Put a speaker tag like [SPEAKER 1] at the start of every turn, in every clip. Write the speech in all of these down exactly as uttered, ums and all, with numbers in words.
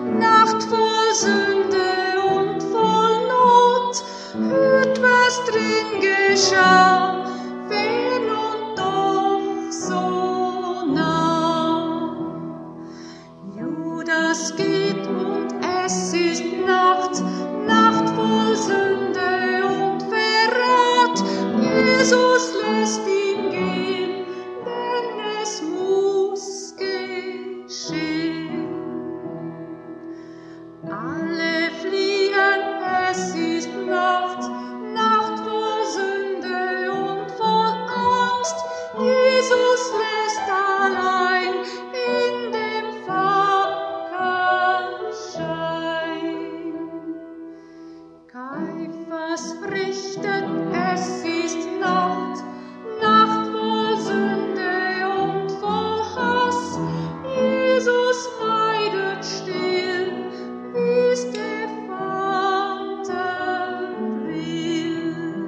[SPEAKER 1] Nacht voll Sünde und voll Not, hört, was drin geschah, fern und doch so nah. Judas geht und es ist Nacht, Nacht voll Sünde und Verrat. Jesus lässt ihn gehen, denn es muss geschehen. Alle fliehen, es ist Nacht, Nacht voll Sünde und voll Angst. Jesus lässt allein in dem Fackelschein. Kaiphas richtet, es ist Nacht, Nacht voll Sünde und voll Hass. Jesus leidet still, wie's der Vater will.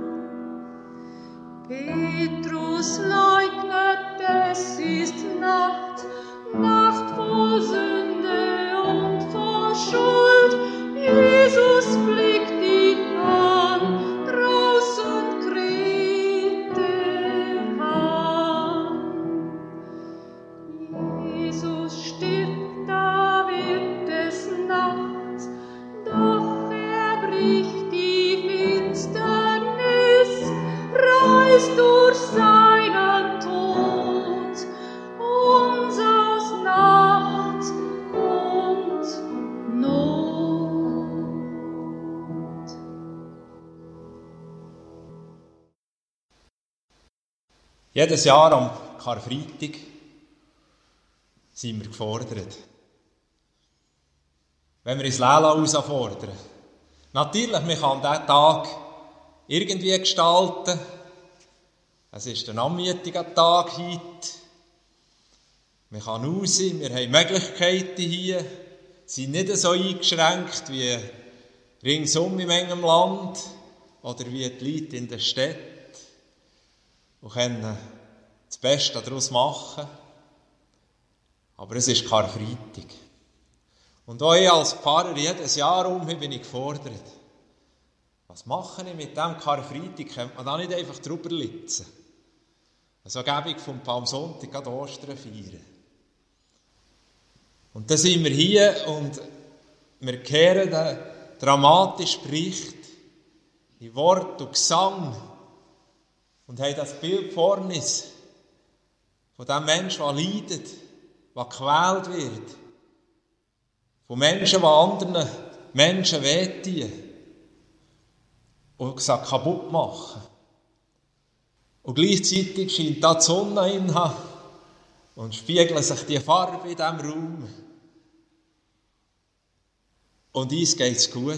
[SPEAKER 1] Petrus leugnet, es ist Nacht, Nacht voll Sünde und voll Schuld. Jesus blickt ihn an, draußen kräht der Hahn. Jesus stirbt, da wird es Nacht, doch er bricht die Finsternis, reißt durch seinen Tod uns aus Nacht und Not.
[SPEAKER 2] Jedes Jahr am Karfreitag sind wir gefordert. Wenn wir ins Leben herausfordern. Natürlich, man kann diesen Tag irgendwie gestalten. Es ist ein anmutiger Tag heute. Man kann raus, wir haben Möglichkeiten hier, sind nicht so eingeschränkt wie ringsum in engem Land oder wie die Leute in der Stadt und können das Beste daraus machen. Aber es ist Karfreitag. Und auch ich als Pfarrer jedes Jahr um bin ich gefordert. Was mache ich mit diesem Karfreitag? Könnte man da nicht einfach drüber litzen? Also Gebung vom Palmsonntag gerade Ostern feiern. Und dann sind wir hier und wir hören den dramatischen Bericht in Wort und Gesang und haben das Bild vor uns von dem Menschen, der leidet, der gequält wird, von Menschen, die anderen Menschen wehtun und gesagt kaputt machen. Und gleichzeitig scheint da die Sonne hin und spiegelt sich die Farbe in diesem Raum. Und uns geht es gut.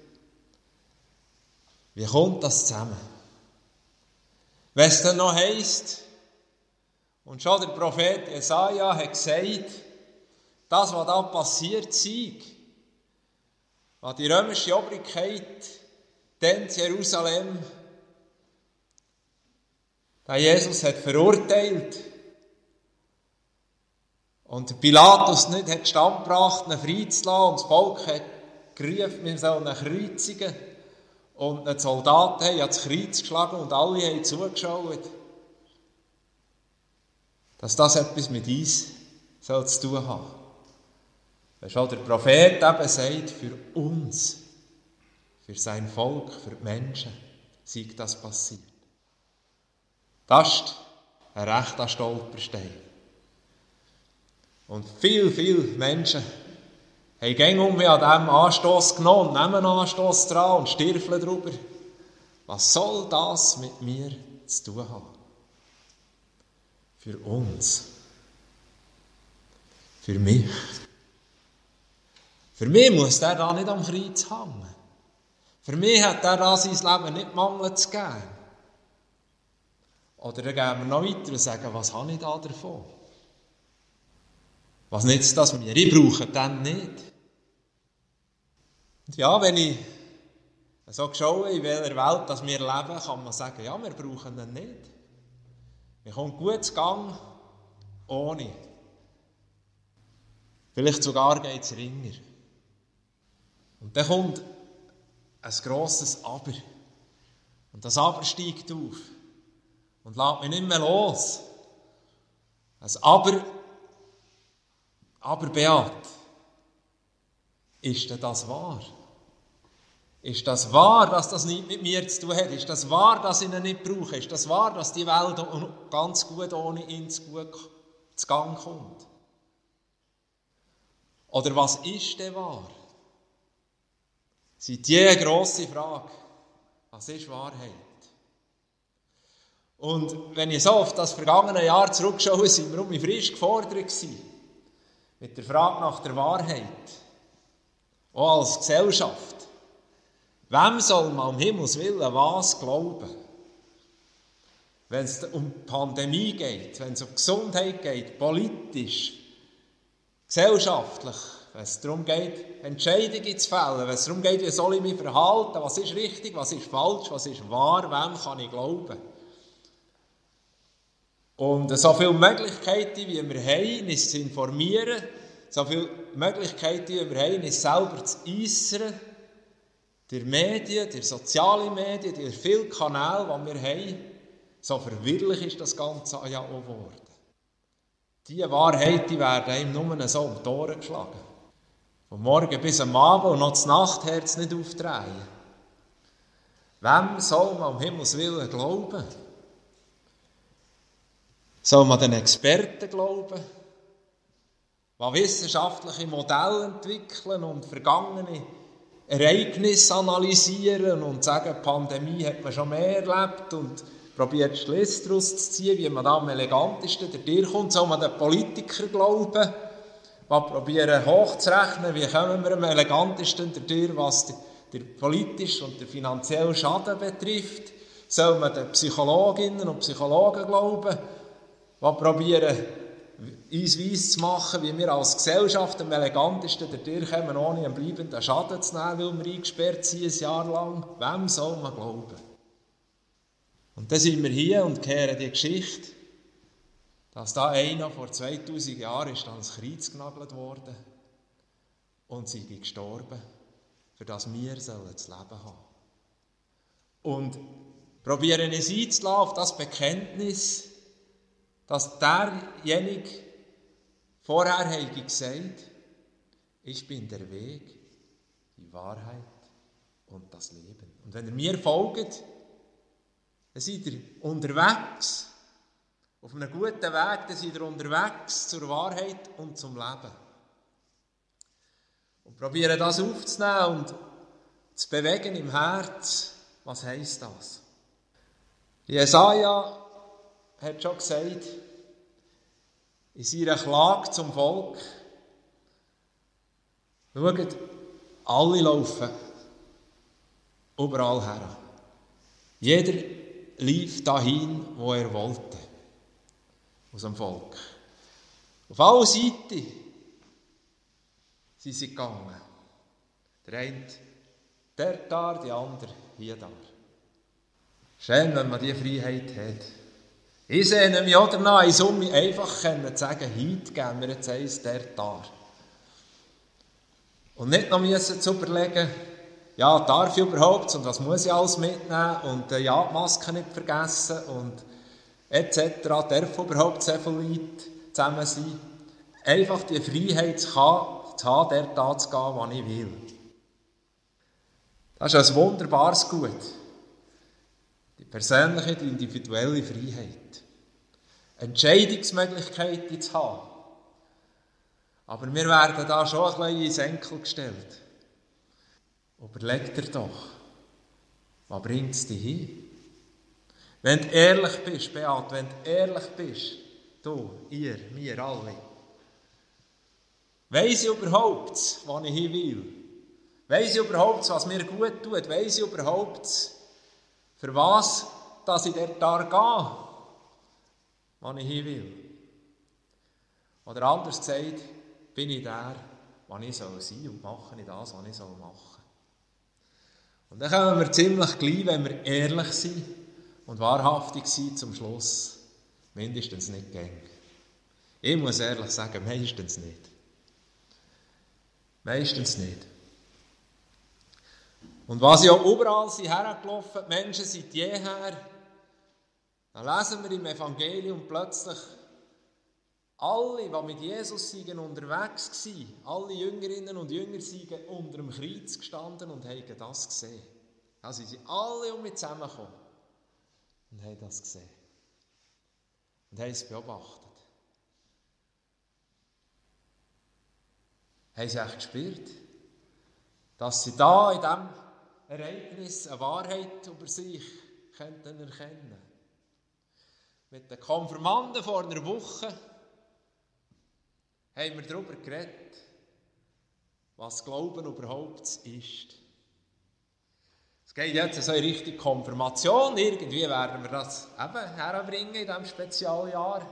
[SPEAKER 2] Wie kommt das zusammen? Wenn es dann noch heisst, und schon der Prophet Jesaja hat gesagt, das, was da passiert sei, was die römische Obrigkeit dann in Jerusalem, der Jesus hat verurteilt und Pilatus nicht hat Stand gebracht, ihn freizulassen und das Volk hat gerufen, wir sollen ihn kreuzigen und die Soldaten haben das Kreuz geschlagen und alle haben zugeschaut, dass das etwas mit uns soll zu tun haben. Wenn schon der Prophet eben sagt, für uns, für sein Volk, für die Menschen, sei das passiert. Das ist ein rechter Stolperstein. Und viele, viele Menschen haben gängig um an diesem Anstoss genommen, nehmen Anstoss dran und stirfeln darüber. Was soll das mit mir zu tun haben? Für uns. Für mich. Für mich muss der da nicht am Kreuz hängen. Für mich hat der da sein Leben nicht Mangel zu geben. Oder dann gehen wir noch weiter und sagen, was habe ich da davon? Was nützt das mir? Ich brauche den nicht. Und ja, wenn ich so schaue, in welcher Welt dass wir leben, kann man sagen, ja, wir brauchen ihn nicht. Wir kommen gut zu Gang ohne. Vielleicht sogar geht es ringer. Und dann kommt ein grosses Aber. Und das Aber steigt auf und lässt mich nicht mehr los. Ein Aber, aber Beat, ist denn das wahr? Ist das wahr, dass das nichts mit mir zu tun hat? Ist das wahr, dass ich ihn nicht brauche? Ist das wahr, dass die Welt ganz gut ohne ihn zu gut zu Gang kommt? Oder was ist denn wahr? Das ist die grosse Frage. Was ist Wahrheit? Und wenn ich so auf das vergangene Jahr zurückschaue, sind wir um mich frisch gefordert gewesen. Mit der Frage nach der Wahrheit. Auch als Gesellschaft. Wem soll man um Himmels Willen was glauben? Wenn es um die Pandemie geht, wenn es um Gesundheit geht, politisch, gesellschaftlich, wenn es darum geht, Entscheidungen zu fällen, wenn es darum geht, wie soll ich mich verhalten, was ist richtig, was ist falsch, was ist wahr, wem kann ich glauben? Und so viele Möglichkeiten, wie wir haben, uns zu informieren, so viele Möglichkeiten, wie wir haben, uns selber zu äußern, durch Medien, durch soziale Medien, durch viele Kanäle, die wir haben, so verwirrlich ist das Ganze ja auch geworden. Diese Wahrheiten werden einem nur so um die Ohren geschlagen. Von morgen bis am Abend und noch das Nachtherz nicht aufdrehen. Wem soll man um Himmels Willen glauben? Soll man den Experten glauben, die wissenschaftliche Modelle entwickeln und vergangene Ereignisse analysieren und sagen, die Pandemie hat man schon mehr erlebt und probiert Schlüsse daraus zu ziehen, wie man da am elegantesten durchkommt? Soll man den Politikern glauben, die probieren hochzurechnen, wie kommen wir am elegantesten dadurch, was den politischen und den finanziellen Schaden betrifft? Soll man den Psychologinnen und Psychologen glauben, die probieren, uns weiss zu machen, wie wir als Gesellschaft am elegantesten dadurch kommen, ohne einen bleibenden Schaden zu nehmen, weil wir eingesperrt sind, ein Jahr lang? Wem soll man glauben? Und dann sind wir hier und hören die Geschichte, dass da einer vor zweitausend Jahren ist ans Kreuz genagelt worden und sei gestorben, für das wir das Leben haben. Und probieren uns einzulassen auf das Bekenntnis, dass derjenige vorher hat gesagt, ich bin der Weg, die Wahrheit und das Leben. Und wenn ihr mir folgt, dann seid ihr unterwegs, auf einem guten Weg, dann seid ihr unterwegs zur Wahrheit und zum Leben. Und probieren das aufzunehmen und zu bewegen im Herz. Was heisst das? Jesaja hat schon gesagt, in seiner Klage zum Volk, schaut, alle laufen überall her. Jeder lief dahin, wo er wollte, aus dem Volk. Auf alle Seiten sind sie gegangen. Der eine der da, der andere hier da. Schön, wenn man diese Freiheit hat. Ich sehne mich auch danach, in Summe einfach zu sagen, heute geben wir jetzt eins der da. Und nicht noch müssen zu überlegen, ja, darf ich überhaupt und was muss ich alles mitnehmen und äh, ja, die Maske nicht vergessen und et cetera. Darf überhaupt so viele Leute zusammen sein? Einfach die Freiheit zu haben, zu haben, der da zu gehen, wo ich will. Das ist ein wunderbares Gut. Die persönliche, die individuelle Freiheit. Entscheidungsmöglichkeiten zu haben. Aber wir werden da schon ein bisschen ins Enkel gestellt. Überleg dir doch, was bringt es dich hin? Wenn du ehrlich bist, Beat, wenn du ehrlich bist, du, ihr, wir alle, weiss ich überhaupt, wo ich hin will? Weiss ich überhaupt, was mir gut tut? Weiss ich überhaupt, für was dass ich dort da gehe, wo ich hin will? Oder anders gesagt, bin ich der, wo ich sein soll und mache ich das, was ich machen soll. Und dann kommen wir ziemlich gleich, wenn wir ehrlich sind und wahrhaftig sind, zum Schluss, mindestens nicht gäng. Ich muss ehrlich sagen, meistens nicht. Meistens nicht. Und was ja überall sind hergelaufen, die Menschen seit jeher, dann lesen wir im Evangelium plötzlich, alle, die mit Jesus waren, unterwegs waren, alle Jüngerinnen und Jünger sind unter dem Kreuz gestanden und haben das gesehen. Also sie sind alle um mich zusammengekommen und haben das gesehen. Und haben es beobachtet. Haben sie echt gespürt, dass sie da in diesem Ereignis eine Wahrheit über sich könnten erkennen. Mit den Konfirmanden vor einer Woche haben wir darüber geredet, was Glauben überhaupt ist. Es geht jetzt so in Richtung Konfirmation. Irgendwie werden wir das eben herbringen in diesem Spezialjahr.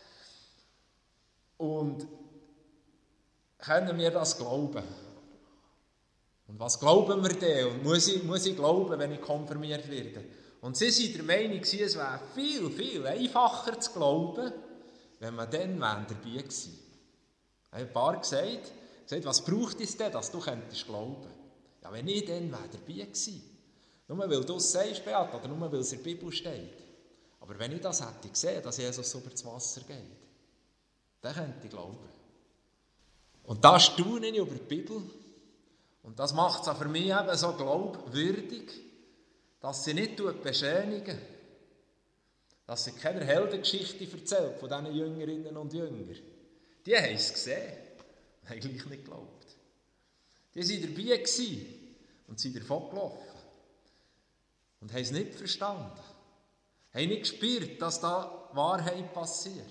[SPEAKER 2] Und können wir das glauben? Und was glauben wir denn? Und muss ich, muss ich glauben, wenn ich konfirmiert werde? Und sie waren der Meinung, es wäre viel, viel einfacher zu glauben, wenn man dann dabei gewesen wäre. Ein paar gesagt, gesagt, was braucht es denn, dass du könntest glauben? Ja, wenn ich dann wäre dabei gewesen. Nur weil du es sagst, Beat, oder nur weil es in der Bibel steht. Aber wenn ich das hätte gesehen, dass Jesus über das Wasser geht, dann könnte ich glauben. Und da staune ich über die Bibel. Und das macht es auch für mich eben so glaubwürdig, dass sie nicht beschönigen, dass sie keine Heldengeschichte erzählt von diesen Jüngerinnen und Jüngern. Die haben es gesehen, haben gleich nicht geglaubt. Die waren dabei gewesen und sind davon gelaufen. Und haben es nicht verstanden. Haben nicht gespürt, dass da Wahrheit passiert.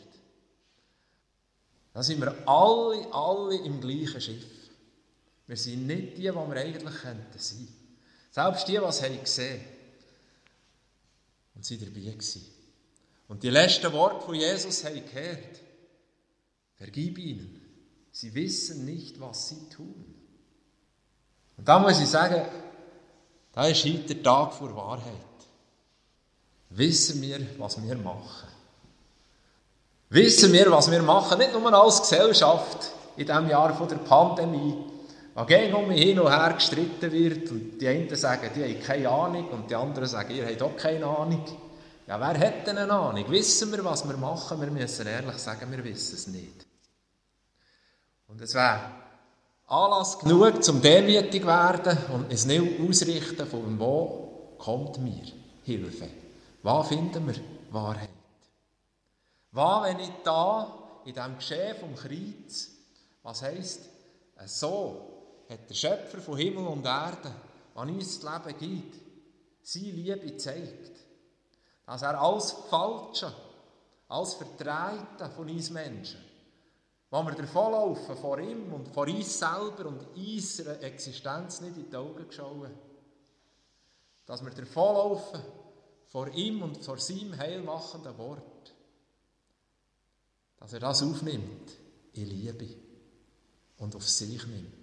[SPEAKER 2] Da sind wir alle, alle im gleichen Schiff. Wir sind nicht die, die wir eigentlich sein könnten. Selbst die, die es gesehen haben. Und sie dabei waren. Und die letzten Worte von Jesus haben gehört. Vergib ihnen. Sie wissen nicht, was sie tun. Und da muss ich sagen, da ist heute der Tag vor Wahrheit. Wissen wir, was wir machen. Wissen wir, was wir machen, nicht nur als Gesellschaft in diesem Jahr von der Pandemie, wo gegen um hin und her gestritten wird und die einen sagen, die haben keine Ahnung und die anderen sagen, ihr habt auch keine Ahnung. Ja, wer hat denn eine Ahnung? Wissen wir, was wir machen? Wir müssen ehrlich sagen, wir wissen es nicht. Und es wäre Anlass genug, zum demütig werden und uns nicht ausrichten, von wo kommt mir Hilfe? Wo finden wir Wahrheit? Was, wenn ich da in diesem Geschehen vom Kreuz, was heisst, so hat der Schöpfer von Himmel und Erde, der uns das Leben gibt, seine Liebe gezeigt. Dass er alles Falsche, alles Verdrehte von uns Menschen, wo wir davonlaufen vor ihm und vor uns selber und unserer Existenz nicht in die Augen schauen, dass wir davonlaufen vor ihm und vor seinem heilmachenden Wort, dass er das aufnimmt in Liebe und auf sich nimmt.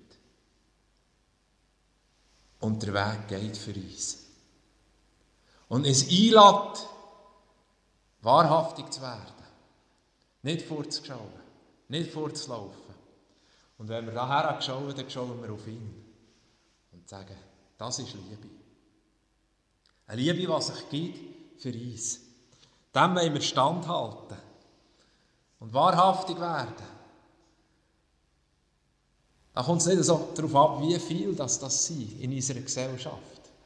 [SPEAKER 2] Und der Weg geht für uns. Und uns einlädt, wahrhaftig zu werden. Nicht vorzuschauen, nicht vorzulaufen. Und wenn wir daher schauen, dann schauen wir auf ihn. Und sagen, das ist Liebe. Eine Liebe, die sich gibt für uns. Dem wollen wir standhalten. Und wahrhaftig werden. Da kommt es nicht so darauf ab, wie viel das, das sind in unserer Gesellschaft.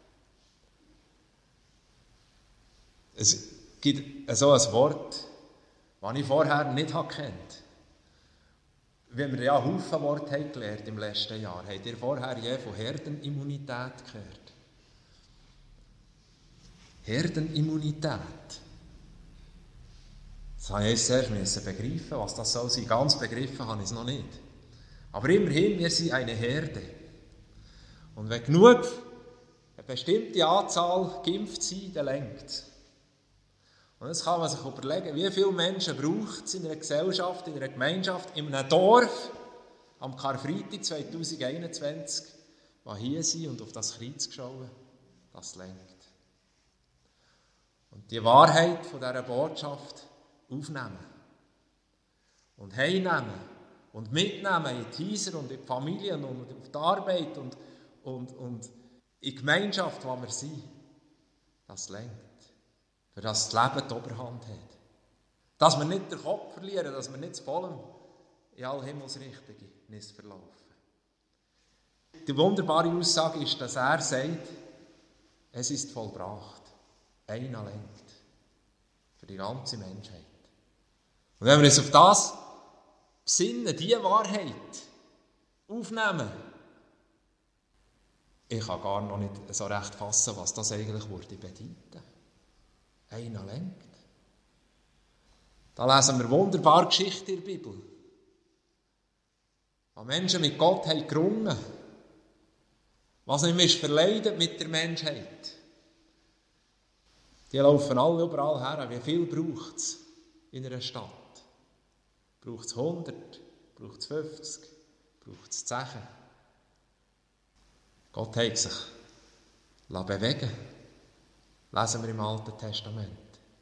[SPEAKER 2] Es gibt so ein Wort, das ich vorher nicht kannte. Wenn wir ja Haufen Worte haben gelernt im letzten Jahr, habt ihr vorher je von Herdenimmunität gehört? Herdenimmunität. Das habe ich zuerst begreifen, was das soll sein. Ganz begriffen habe ich es noch nicht. Aber immerhin, wir sind eine Herde. Und wenn genug, eine bestimmte Anzahl geimpft sind, dann lenkt es. Und jetzt kann man sich überlegen, wie viele Menschen braucht es in einer Gesellschaft, in einer Gemeinschaft, in einem Dorf, am Karfreitag zwanzig einundzwanzig, die hier sind und auf das Kreuz schauen, das lenkt. Und die Wahrheit von dieser Botschaft aufnehmen und heimnehmen und mitnehmen in die Häuser und in die Familien und auf die Arbeit und, und, und in Gemeinschaft, wo wir sind, das lenkt. Für das das Leben die Oberhand hat. Dass wir nicht den Kopf verlieren, dass wir nicht zu vollem in alle Himmelsrichtungen nicht verlaufen. Die wunderbare Aussage ist, dass er sagt, es ist vollbracht. Einer lenkt. Für die ganze Menschheit. Und wenn wir uns auf das besinnen, diese Wahrheit aufnehmen, ich kann gar noch nicht so recht fassen, was das eigentlich würde bedeuten. Einer lenkt. Da lesen wir wunderbare Geschichten in der Bibel. Wo Menschen mit Gott haben gerungen. Was ihm ist verleidet mit der Menschheit. Die laufen alle überall her. Wie viel braucht es in einer Stadt? Braucht es hundert? Braucht es fünfzig? Braucht es zehn? Gott hat sich bewegen. Lesen wir im Alten Testament.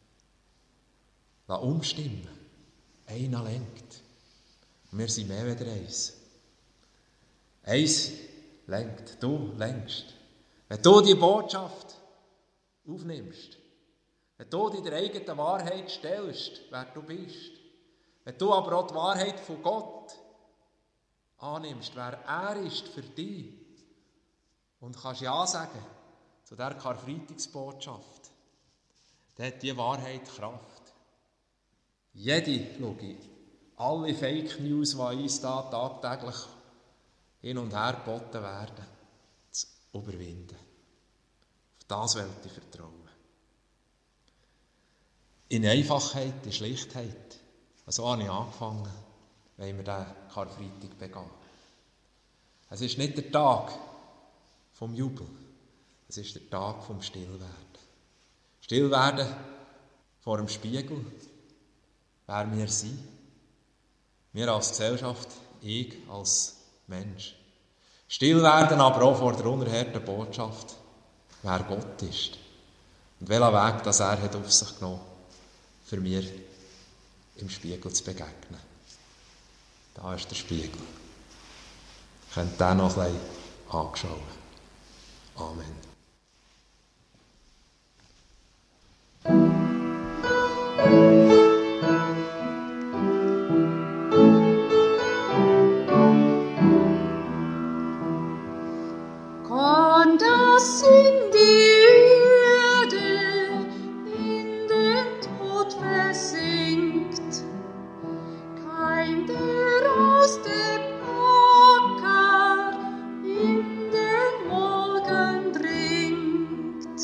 [SPEAKER 2] Lass umstimmen. Einer lenkt. Und wir sind mehr als eins. Eins lenkt. Du lenkst. Wenn du die Botschaft aufnimmst, wenn du dir der eigenen Wahrheit stellst, wer du bist, wenn du aber auch die Wahrheit von Gott annimmst, wer er ist für dich, und kannst Ja sagen zu dieser Karfreitagsbotschaft, dann hat diese Wahrheit Kraft. Jede, schau ich, alle Fake News, die uns da tagtäglich hin und her geboten werden, zu überwinden. Auf das will ich vertrauen. In Einfachheit, in Schlichtheit. So habe ich angefangen, wenn wir diesen Karfreitag begehen. Es ist nicht der Tag vom Jubel, es ist der Tag vom Stillwerden. Stillwerden vor dem Spiegel, wer wir sind. Wir als Gesellschaft, ich als Mensch. Stillwerden aber auch vor der unerhörten Botschaft, wer Gott ist. Und welchen Weg das er hat auf sich genommen, für mir im Spiegel zu begegnen. Da ist der Spiegel. Ihr könnt den noch ein bisschen anschauen. Amen.
[SPEAKER 1] Kommt das in die Erde, in den Tod versinkt, kein der aus dem Acker in den Morgen dringt.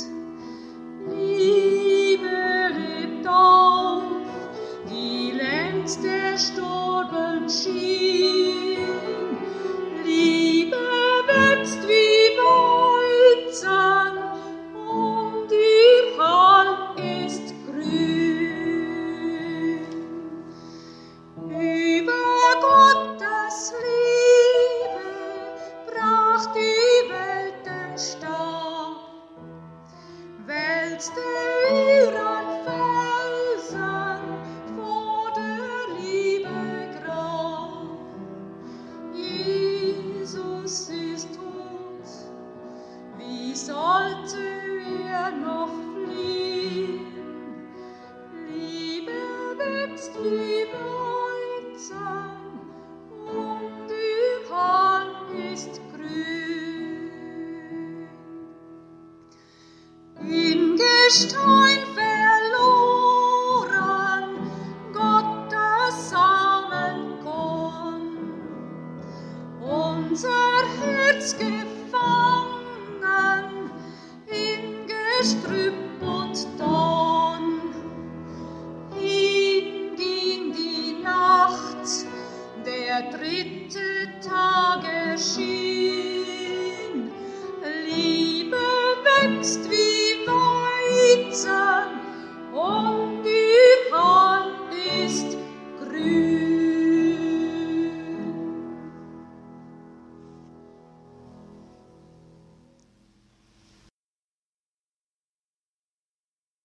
[SPEAKER 1] Liebe lebt auf, die längst erstorben schien. Liebe wächst wie Weizen und ihr Halm ist grün. Über Gottes Liebe brach die Welt den Stab, wälzte ihren Felsen vor der Liebe Grab. Jesus ist tot, wie sollte er noch fliehen? Liebe wächst wie Weizen und ihr Halm ist grün. In Gestein verloren, Gottes Samenkorn, unser Herz gefangen in Gestrüpp und Dorn. Hin ging die Nacht, der dritte Tag erschien. Liebe wächst wie Weizen